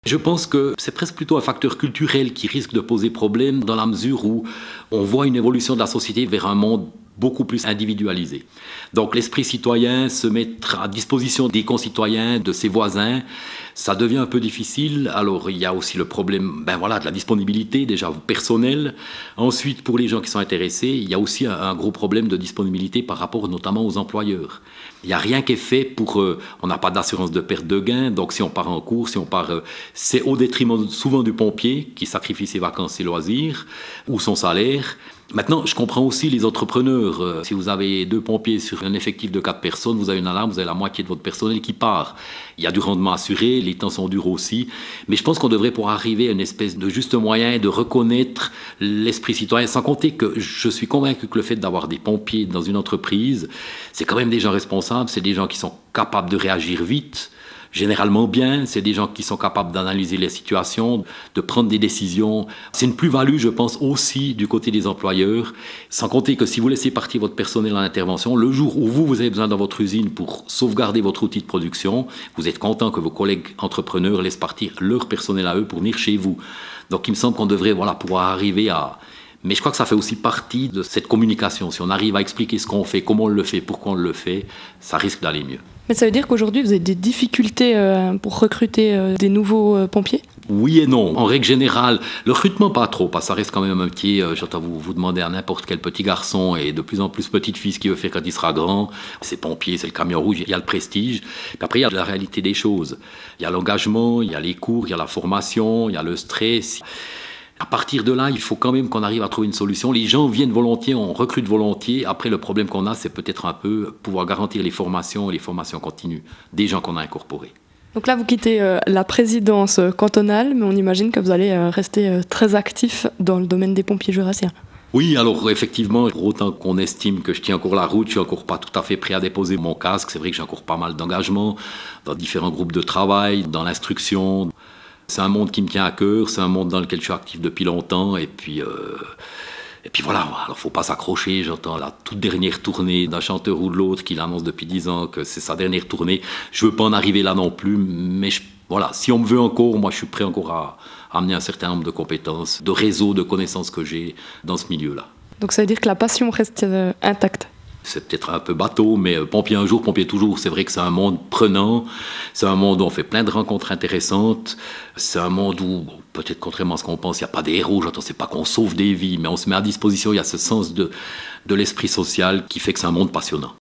Je pense que c'est presque plutôt un facteur culturel qui risque de poser problème dans la mesure où on voit une évolution de la société vers un monde beaucoup plus individualisé. Donc l'esprit citoyen, se mettre à disposition des concitoyens, de ses voisins, ça devient un peu difficile. Alors il y a aussi le problème de la disponibilité déjà personnelle. Ensuite, pour les gens qui sont intéressés, il y a aussi un gros problème de disponibilité par rapport notamment aux employeurs. Il n'y a rien qui est fait pour... on n'a pas d'assurance de perte de gain, donc si on part en cours, c'est au détriment souvent du pompier qui sacrifie ses vacances, ses loisirs ou son salaire. Maintenant, je comprends aussi les entrepreneurs. Si vous avez 2 pompiers sur un effectif de 4 personnes, vous avez une alarme, vous avez la moitié de votre personnel qui part. Il y a du rendement assuré, les temps sont durs aussi. Mais je pense qu'on devrait pouvoir arriver à une espèce de juste moyen de reconnaître l'esprit citoyen. Sans compter que je suis convaincu que le fait d'avoir des pompiers dans une entreprise, c'est quand même des gens responsables, c'est des gens qui sont capables de réagir vite, généralement bien, c'est des gens qui sont capables d'analyser les situations, de prendre des décisions. C'est une plus-value, je pense, aussi du côté des employeurs. Sans compter que si vous laissez partir votre personnel en intervention, le jour où vous avez besoin dans votre usine pour sauvegarder votre outil de production, vous êtes content que vos collègues entrepreneurs laissent partir leur personnel à eux pour venir chez vous. Donc il me semble qu'on devrait pouvoir arriver à... Mais je crois que ça fait aussi partie de cette communication. Si on arrive à expliquer ce qu'on fait, comment on le fait, pourquoi on le fait, ça risque d'aller mieux. Mais ça veut dire qu'aujourd'hui, vous avez des difficultés pour recruter des nouveaux pompiers ? Oui et non. En règle générale, le recrutement, pas trop, parce que ça reste quand même un métier. J'entends vous demander à n'importe quel petit garçon et de plus en plus petite fille ce qu'il veut faire quand il sera grand. C'est pompier, c'est le camion rouge, il y a le prestige. Puis après, il y a la réalité des choses. Il y a l'engagement, il y a les cours, il y a la formation, il y a le stress. À partir de là, il faut quand même qu'on arrive à trouver une solution. Les gens viennent volontiers, on recrute volontiers. Après, le problème qu'on a, c'est peut-être un peu pouvoir garantir les formations et les formations continues des gens qu'on a incorporés. Donc là, vous quittez la présidence cantonale, mais on imagine que vous allez rester très actif dans le domaine des pompiers jurassiens. Oui, alors effectivement, pour autant qu'on estime que je tiens encore la route, je suis encore pas tout à fait prêt à déposer mon casque. C'est vrai que j'ai encore pas mal d'engagement dans différents groupes de travail, dans l'instruction. C'est un monde qui me tient à cœur, c'est un monde dans lequel je suis actif depuis longtemps, et puis voilà, alors faut pas s'accrocher. J'entends la toute dernière tournée d'un chanteur ou de l'autre qui l'annonce depuis 10 ans que c'est sa dernière tournée. Je veux pas en arriver là non plus, mais si on me veut encore, moi je suis prêt encore à amener un certain nombre de compétences, de réseaux, de connaissances que j'ai dans ce milieu-là. Donc ça veut dire que la passion reste intacte ? C'est peut-être un peu bateau, mais pompier un jour, pompier toujours. C'est vrai que c'est un monde prenant, c'est un monde où on fait plein de rencontres intéressantes, c'est un monde où, peut-être contrairement à ce qu'on pense, il n'y a pas des héros, j'entends, c'est pas qu'on sauve des vies, mais on se met à disposition, il y a ce sens de l'esprit social qui fait que c'est un monde passionnant.